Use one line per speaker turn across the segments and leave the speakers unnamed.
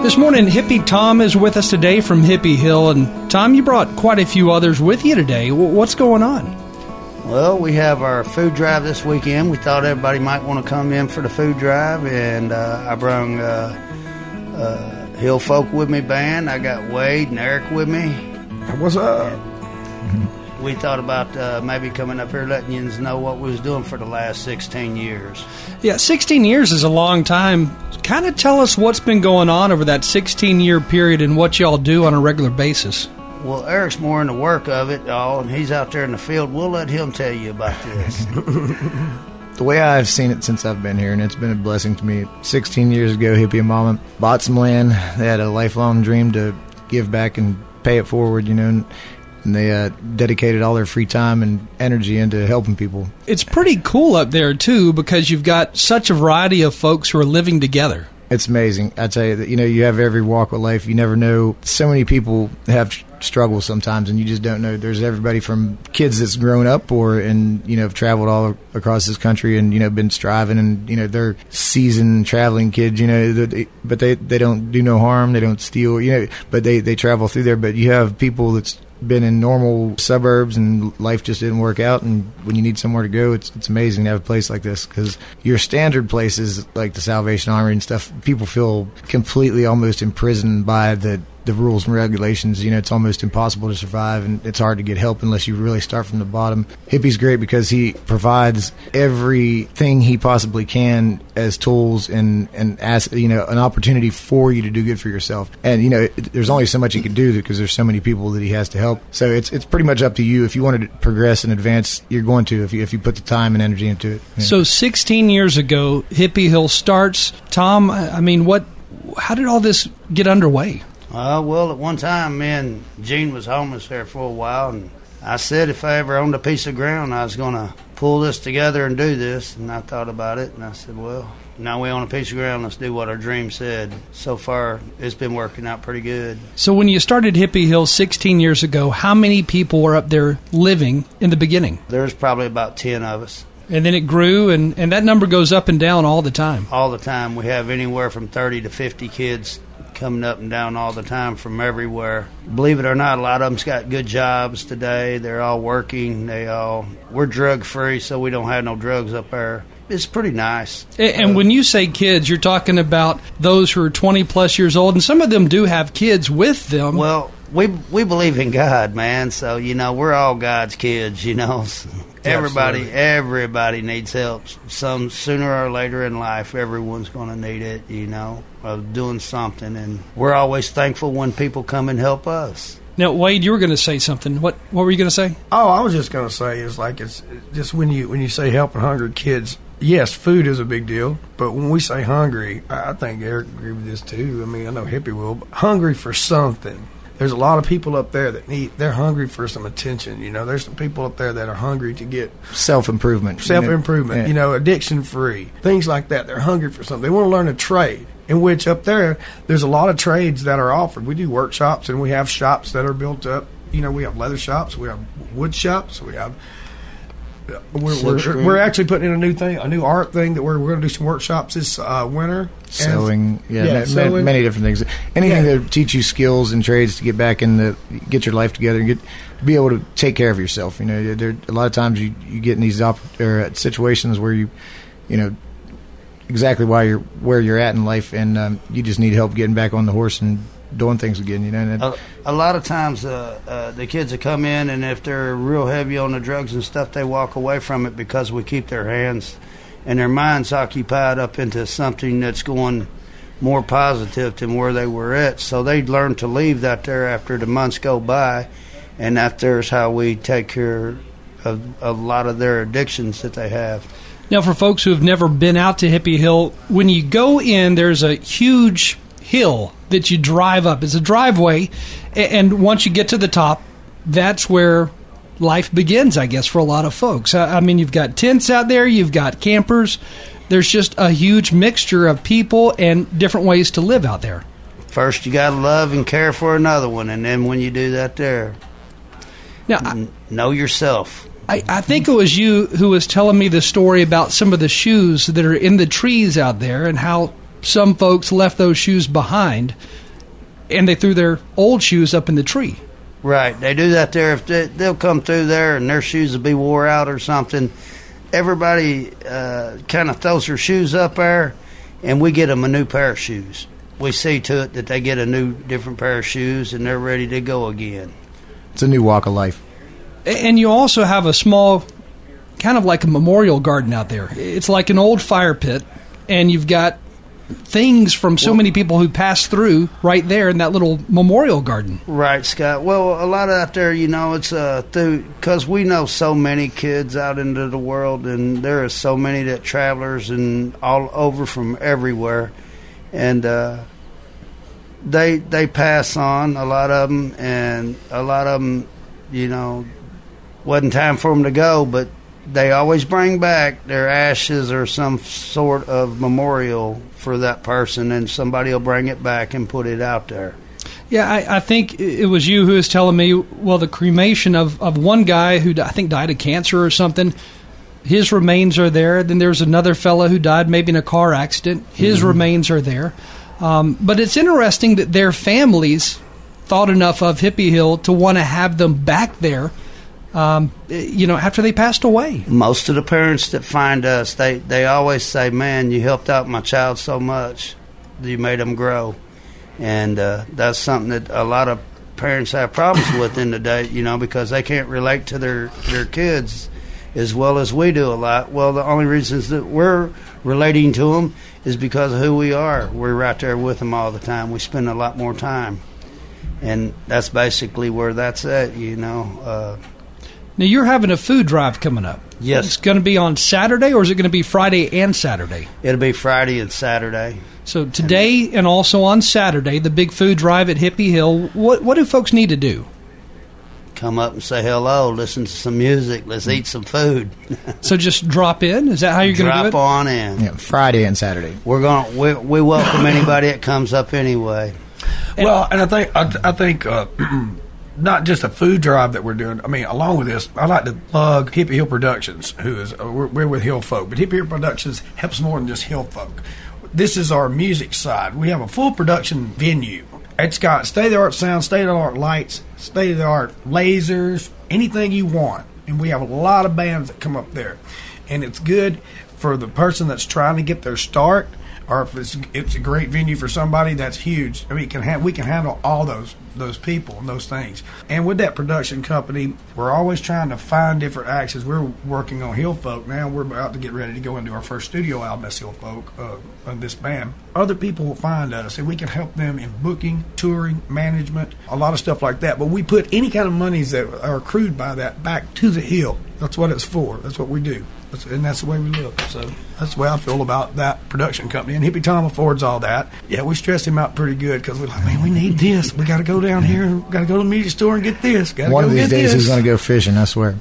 This morning, Hippie Tom is with us today from Hippie Hill. And Tom, you brought quite a few others with you today. What's going on?
Well, we have our food drive this weekend. We thought everybody might want to come in for the food drive, and I brought Hill Folk with me band. I got Wade and Eric with me.
What's up?
And we thought about maybe coming up here letting you know what we was doing for the last 16 years.
Yeah, 16 years is a long time. Kind of tell us what's been going on over that 16-year period and what y'all do on a regular basis.
Well, Eric's more in the work of it all, and he's out there in the field. We'll let him tell you about this.
The way I've seen it since I've been here, and it's been a blessing to me, 16 years ago, Hippie and Mama bought some land. They had a lifelong dream to give back and pay it forward, and they dedicated all their free time and energy into helping people. It's
pretty cool up there, too, because you've got such a variety of folks who are living together.
It's amazing. I tell you that, you have every walk of life. You never know. So many people have struggles sometimes, and you just don't know. There's everybody from kids that's grown up have traveled all across this country and, been striving, and, they're seasoned traveling kids, but they don't do no harm. They don't steal, but they travel through there. But you have people that's been in normal suburbs and life just didn't work out, and when you need somewhere to go, it's amazing to have a place like this, because your standard places like the Salvation Army and stuff, people feel completely almost imprisoned by the rules and regulations. It's almost impossible to survive, and it's hard to get help unless you really start from the bottom. Hippie's great because he provides everything he possibly can as tools and as an opportunity for you to do good for yourself. And there's only so much he can do because there's so many people that he has to help. So it's pretty much up to you. If you want to progress and advance, you're going to if you put the time and energy into it. Yeah.
So 16 years ago, Hippie Hill starts. Tom, how did all this get underway?
Well, at one time, me and Gene was homeless there for a while, and I said if I ever owned a piece of ground, I was going to pull this together and do this, and I thought about it, and I said, well, now we own a piece of ground, let's do what our dream said. So far, it's been working out pretty good.
So when you started Hippie Hill 16 years ago, how many people were up there living in the beginning?
There's probably about 10 of us.
And then it grew, and that number goes up and down all the time.
All the time. We have anywhere from 30 to 50 kids coming up and down all the time from everywhere. Believe it or not, a lot of them's got good jobs today. They're all working. We're drug-free, so we don't have no drugs up there. It's pretty nice.
And when you say kids, you're talking about those who are 20-plus years old, and some of them do have kids with them.
Well, we believe in God, man, so, we're all God's kids, Everybody needs help. Some sooner or later in life, everyone's going to need it, of doing something. And we're always thankful when people come and help us.
Now, Wade, you were going to say something. What were you going to say?
Oh, I was just going to say it's just when you say helping hungry kids. Yes, food is a big deal, but when we say hungry, I think Eric agreed with this too. I know Hippie will, but hungry for something. There's a lot of people up there they're hungry for some attention. There's some people up there that are hungry to get
self-improvement,
addiction-free, things like that. They're hungry for something. They want to learn a trade, in which up there's a lot of trades that are offered. We do workshops, and we have shops that are built up. We have leather shops, we have wood shops, we have... We're actually putting in a new art thing that we're going to do some workshops this winter.
Sewing, many different things. Anything that teach you skills and trades to get back in get your life together and be able to take care of yourself. There a lot of times you get in these situations where you exactly where you're at in life, and you just need help getting back on the horse and doing things again.
A lot of times the kids that come in, and if they're real heavy on the drugs and stuff, they walk away from it because we keep their hands and their minds occupied up into something that's going more positive than where they were at. So they learn to leave that there after the months go by, and that there's how we take care of a lot of their addictions that they have.
Now, for folks who have never been out to Hippie Hill, when you go in, there's a huge hill that you drive up. It's a driveway, and once you get to the top, that's where life begins, I guess, for a lot of folks. You've got tents out there, you've got campers. There's just a huge mixture of people and different ways to live out there.
First, you got to love and care for another one, and then when you do that there, now, know yourself.
I think it was you who was telling me the story about some of the shoes that are in the trees out there and how some folks left those shoes behind, and they threw their old shoes up in the tree.
Right, they do that there. If they'll come through there and their shoes will be wore out or something, everybody kind of throws their shoes up there, and we get them a new pair of shoes. We see to it that they get a new, different pair of shoes, and they're ready to go again.
It's a new walk of life.
And you also have a small, kind of like a memorial garden out there. It's like an old fire pit, and you've got things from so many people who passed through right there in that little memorial garden.
Right, Scott. Well, a lot out there, it's because we know so many kids out into the world, and there are so many that travelers and all over from everywhere, and they pass on, a lot of them, and a lot of them, wasn't time for them to go, but they always bring back their ashes or some sort of memorial for that person, and somebody will bring it back and put it out there.
Yeah, I think it was you who was telling me, well, the cremation of one guy who I think died of cancer or something, his remains are there. Then there's another fellow who died maybe in a car accident. His remains are there. But it's interesting that their families thought enough of Hippie Hill to want to have them back there, after they passed away.
Most of the parents that find us, they always say, man, you helped out my child so much. You made them grow. And that's something that a lot of parents have problems with in the day, because they can't relate to their kids as well as we do a lot. Well, the only reasons that we're relating to them is because of who we are. We're right there with them all the time. We spend a lot more time. And that's basically where that's at,
Now, you're having a food drive coming up.
Yes.
It's going to be on Saturday, or is it going to be Friday and Saturday?
It'll be Friday and Saturday.
So today and also on Saturday, the big food drive at Hippie Hill. What do folks need to do?
Come up and say hello, listen to some music, let's eat some food.
So just drop in? Is that how you're going to do it?
Drop on in.
Yeah, Friday and Saturday.
We welcome anybody that comes up anyway.
Well, and I think not just a food drive that we're doing. I mean, along with this, I like to plug Hippie Hill Productions, who is we're with Hill Folk, but Hippie Hill Productions helps more than just Hill Folk. This is our music side. We have a full production venue. It's got state-of-the-art sound, state-of-the-art lights, state-of-the-art lasers, anything you want. And we have a lot of bands that come up there. And it's good for the person that's trying to get their start, or if it's a great venue for somebody, that's huge. I mean, we can handle all those people and those things. And with that production company, we're always trying to find different acts. As we're working on Hill Folk now, we're about to get ready to go into our first studio album as Hill Folk of this band. Other people will find us, and we can help them in booking, touring, management, a lot of stuff like that. But we put any kind of monies that are accrued by that back to the Hill. That's what it's for. That's what we do. And that's the way we live. So that's the way I feel about that production company. And Hippie Tom affords all that. Yeah, we stressed him out pretty good because we're like, man, we need this. We got to go down here. We got to go to the music store and get this.
One of these days he's going to go fishing, I swear.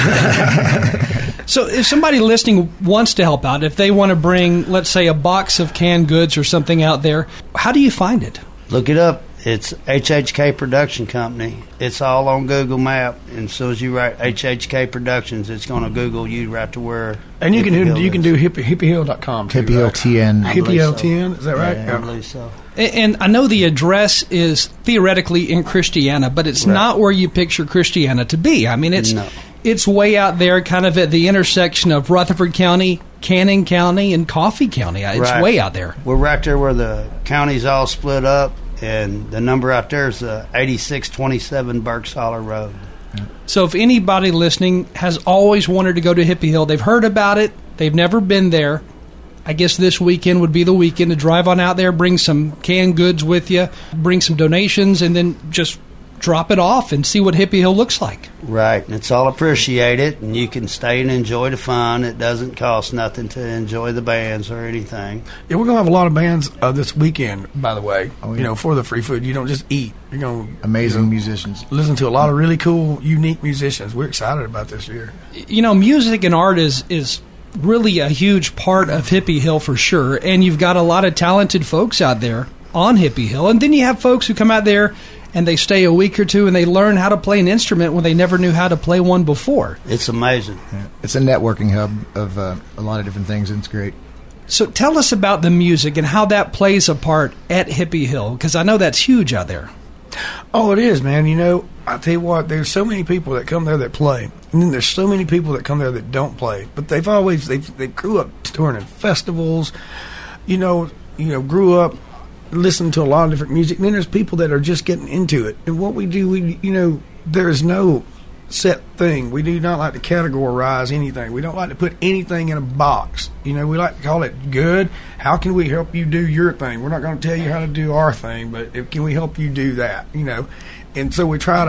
So if somebody listening wants to help out, if they want to bring, let's say, a box of canned goods or something out there, how do you find it?
Look it up. It's HHK Production Company. It's all on Google Map, and as soon as you write HHK Productions, it's going to Google you right to where.
And you can do hippiehill.com too.
Hippie Hill
right?
TN.
Hippie Hill TN, is that right?
Yeah, I believe so.
And I know the address is theoretically in Christiana, but it's not where you picture Christiana to be. I mean, it's way out there, kind of at the intersection of Rutherford County, Cannon County, and Coffee County. It's way out there.
We're right there where the counties all split up. And the number out there is 8627 Burks Holler Road.
So if anybody listening has always wanted to go to Hippie Hill, they've heard about it, they've never been there, I guess this weekend would be the weekend to drive on out there, bring some canned goods with you, bring some donations, and then just drop it off and see what Hippie Hill looks like.
Right, and it's all appreciated, and you can stay and enjoy the fun. It doesn't cost nothing to enjoy the bands or anything.
Yeah, we're going to have a lot of bands this weekend, by the way, for the free food. You don't just eat. You're going to
amazing musicians.
Listen to a lot of really cool, unique musicians. We're excited about this year.
Music and art is really a huge part of Hippie Hill for sure, and you've got a lot of talented folks out there on Hippie Hill, and then you have folks who come out there and they stay a week or two and they learn how to play an instrument when they never knew how to play one before.
It's amazing.
Yeah. It's a networking hub of a lot of different things, and it's great.
So tell us about the music and how that plays a part at Hippie Hill, because I know that's huge out there.
Oh, it is, man. You know, I tell you what, there's so many people that come there that play, and then there's so many people that come there that don't play. But they grew up touring in festivals, you know, grew up listening to a lot of different music. And then there's people that are just getting into it. And what we do, there is no set thing. We do not like to categorize anything. We don't like to put anything in a box. We like to call it good. How can we help you do your thing? We're not going to tell you how to do our thing, but can we help you do that? And so we try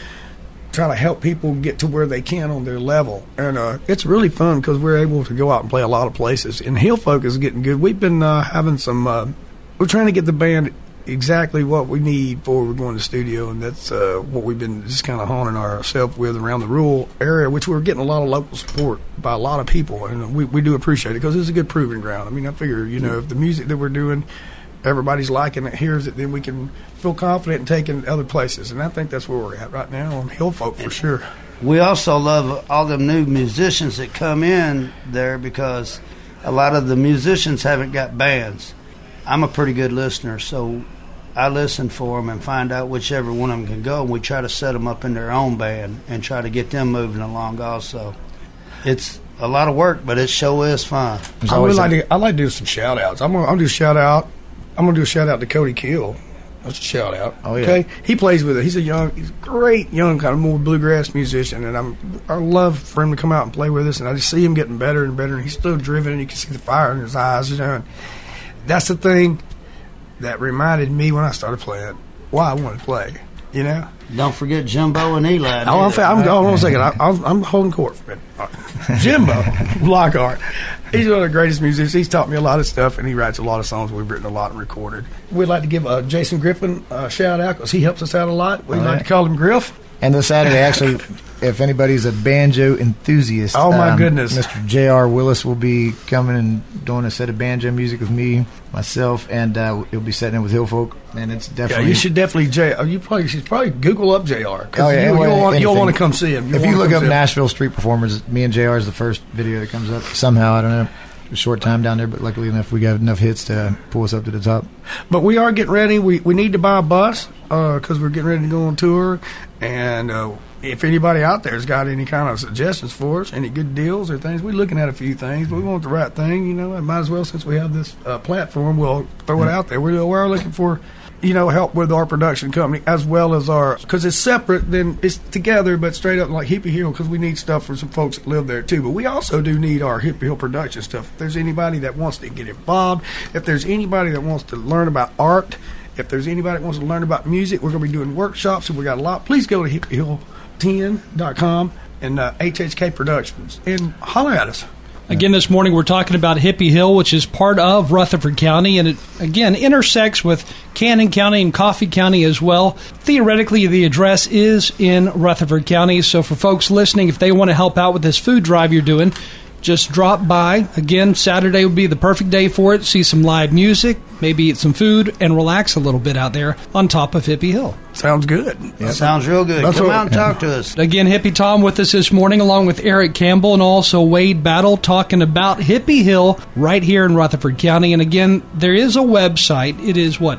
to help people get to where they can on their level. And it's really fun because we're able to go out and play a lot of places. And Hill Folk is getting good. We've been having some we're trying to get the band exactly what we need before we're going to the studio, and that's what we've been just kind of honing ourselves with around the rural area, which we're getting a lot of local support by a lot of people, and we do appreciate it because it's a good proving ground. I mean, I figure, if the music that we're doing, everybody's liking it, hears it, then we can feel confident in taking other places, and I think that's where we're at right now on Hill Folk for sure.
We also love all the new musicians that come in there because a lot of the musicians haven't got bands. I'm a pretty good listener, so I listen for them and find out whichever one of them can go, and we try to set them up in their own band and try to get them moving along also. It's a lot of work, but it sure is fun.
I like to do some shout-outs. I'm gonna do a shout-out. I'm going to do a shout-out to Cody Kill. That's a shout-out. Oh, yeah. Okay? He plays with it. He's a great young, kind of more bluegrass musician, and I love for him to come out and play with us, and I just see him getting better and better, and he's still driven, and you can see the fire in his eyes, and that's the thing that reminded me when I started playing why I wanted to play,
Don't forget Jimbo and Eli.
Hold on a second. I'm holding court for a minute. Jimbo Lockhart. He's one of the greatest musicians. He's taught me a lot of stuff, and he writes a lot of songs we've written a lot and recorded. We'd like to give Jason Griffin a shout-out because he helps us out a lot. We'd like to call him Griff.
And this Saturday, actually, if anybody's a banjo enthusiast,
oh my goodness,
Mr. J.R. Willis will be coming and doing a set of banjo music with me, myself, and he'll be setting in with Hill Folk. And it's definitely
you should definitely you should probably Google up J.R. because you'll want to come see him.
If you look up Nashville Street Performers, me and J.R. is the first video that comes up. Somehow, I don't know. A short time down there, but luckily enough, we got enough hits to pull us up to the top.
But we are getting ready. We need to buy a bus because we're getting ready to go on tour. And if anybody out there has got any kind of suggestions for us, any good deals or things, we're looking at a few things. But we want the right thing, and might as well, since we have this platform, we'll throw it out there. We're looking for help with our production company as well as because it's separate, then it's together, but straight up like Hippie Hill, because we need stuff for some folks that live there too. But we also do need our Hippie Hill production stuff. If there's anybody that wants to get involved, if there's anybody that wants to learn about art, if there's anybody that wants to learn about music, we're going to be doing workshops, and we got a lot. Please go to hippiehill10.com and HHK Productions and holler at us.
Again, this morning we're talking about Hippie Hill, which is part of Rutherford County, and it, again, intersects with Cannon County and Coffee County as well. Theoretically, the address is in Rutherford County, so for folks listening, if they want to help out with this food drive you're doing, just drop by. Again, Saturday would be the perfect day for it. See some live music, maybe eat some food, and relax a little bit out there on top of Hippie Hill.
Sounds good.
Yep. Sounds real good. Come out and talk to us.
Again, Hippie Tom with us this morning, along with Eric Campbell and also Wade Battle, talking about Hippie Hill right here in Rutherford County. And again, there is a website. It is what?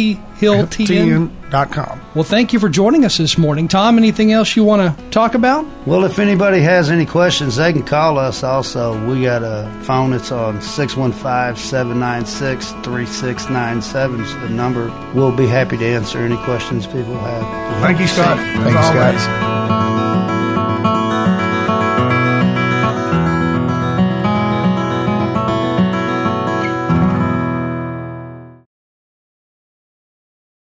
HippieHill10.com. Well, thank you for joining us this morning. Tom, anything else you want to talk about?
Well, if anybody has any questions, they can call us also. We got a phone. It's on 615-796-3697. It's the number. We'll be happy to answer any questions people have.
Thank you, Scott.
Thank you, Scott.